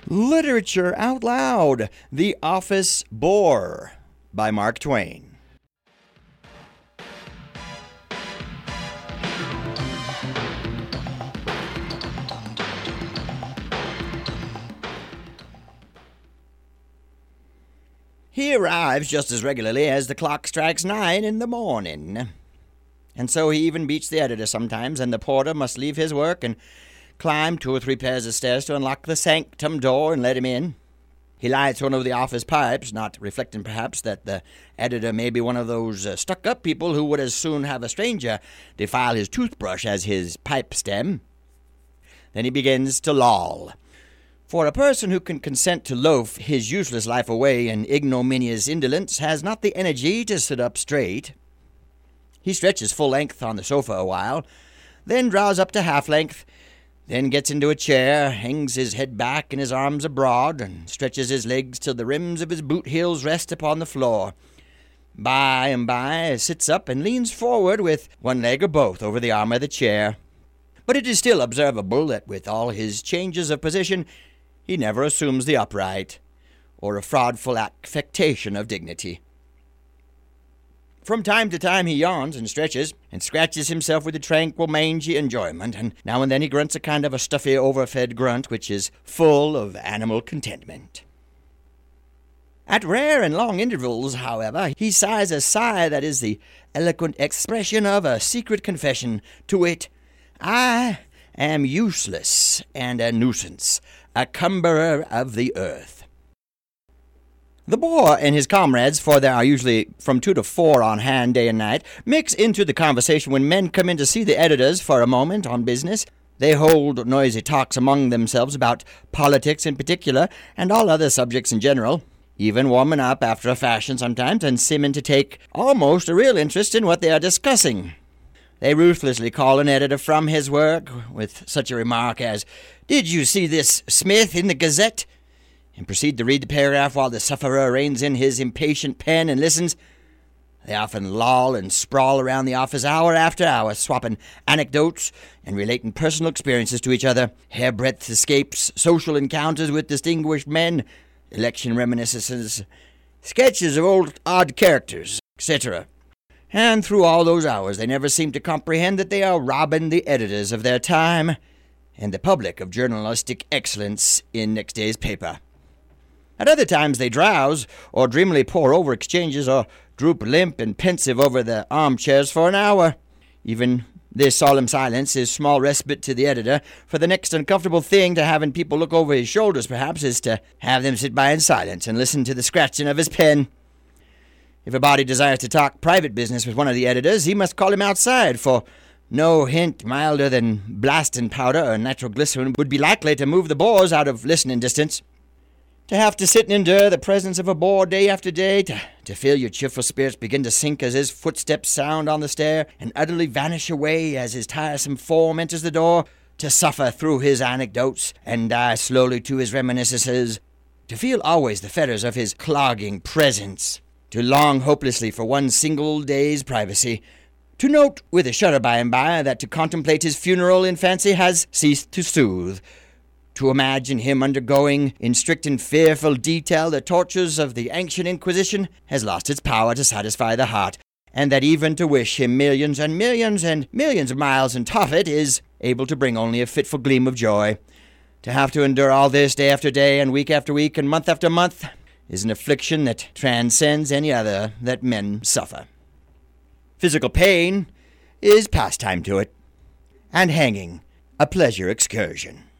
Literature Out Loud, The Office Bore by Mark Twain. He arrives just as regularly as the clock strikes 9 in the morning. And so he even beats the editor sometimes, and the porter must leave his work and climb 2 or 3 pairs of stairs to unlock the sanctum door and let him in. He lights one of the office pipes, not reflecting perhaps that the editor may be one of those stuck-up people who would as soon have a stranger defile his toothbrush as his pipe stem. Then he begins to loll. For a person who can consent to loaf his useless life away in ignominious indolence has not the energy to sit up straight. He stretches full length on the sofa a while, then draws up to half length, then gets into a chair, hangs his head back and his arms abroad, and stretches his legs till the rims of his boot heels rest upon the floor. By and by sits up and leans forward with one leg or both over the arm of the chair. But it is still observable that with all his changes of position, he never assumes the upright, or a fraudful affectation of dignity. From time to time he yawns and stretches, and scratches himself with a tranquil, mangy enjoyment, and now and then he grunts a kind of a stuffy, overfed grunt which is full of animal contentment. At rare and long intervals, however, he sighs a sigh that is the eloquent expression of a secret confession, to wit, "I am useless and a nuisance, a cumberer of the earth." The bore and his comrades, for there are usually from 2 to 4 on hand day and night, mix into the conversation when men come in to see the editors for a moment on business. They hold noisy talks among themselves about politics in particular, and all other subjects in general, even warming up after a fashion sometimes, and seeming to take almost a real interest in what they are discussing. They ruthlessly call an editor from his work with such a remark as, "Did you see this, Smith, in the Gazette?" and proceed to read the paragraph while the sufferer reins in his impatient pen and listens. They often loll and sprawl around the office hour after hour, swapping anecdotes and relating personal experiences to each other, hairbreadth escapes, social encounters with distinguished men, election reminiscences, sketches of old odd characters, etc. And through all those hours they never seem to comprehend that they are robbing the editors of their time and the public of journalistic excellence in next day's paper. At other times they drowse, or dreamily pore over exchanges, or droop limp and pensive over the armchairs for an hour. Even this solemn silence is small respite to the editor, for the next uncomfortable thing to having people look over his shoulders, perhaps, is to have them sit by in silence and listen to the scratching of his pen. If a body desires to talk private business with one of the editors, he must call him outside, for no hint milder than blasting powder or nitroglycerin would be likely to move the bores out of listening distance. To have to sit and endure the presence of a bore day after day, to feel your cheerful spirits begin to sink as his footsteps sound on the stair, and utterly vanish away as his tiresome form enters the door, to suffer through his anecdotes, and die slowly to his reminiscences, to feel always the fetters of his clogging presence, to long hopelessly for one single day's privacy, to note with a shudder by and by that to contemplate his funeral in fancy has ceased to soothe, to imagine him undergoing in strict and fearful detail the tortures of the ancient Inquisition has lost its power to satisfy the heart, and that even to wish him millions and millions and millions of miles in Tophet is able to bring only a fitful gleam of joy. To have to endure all this day after day and week after week and month after month is an affliction that transcends any other that men suffer. Physical pain is pastime to it, and hanging a pleasure excursion.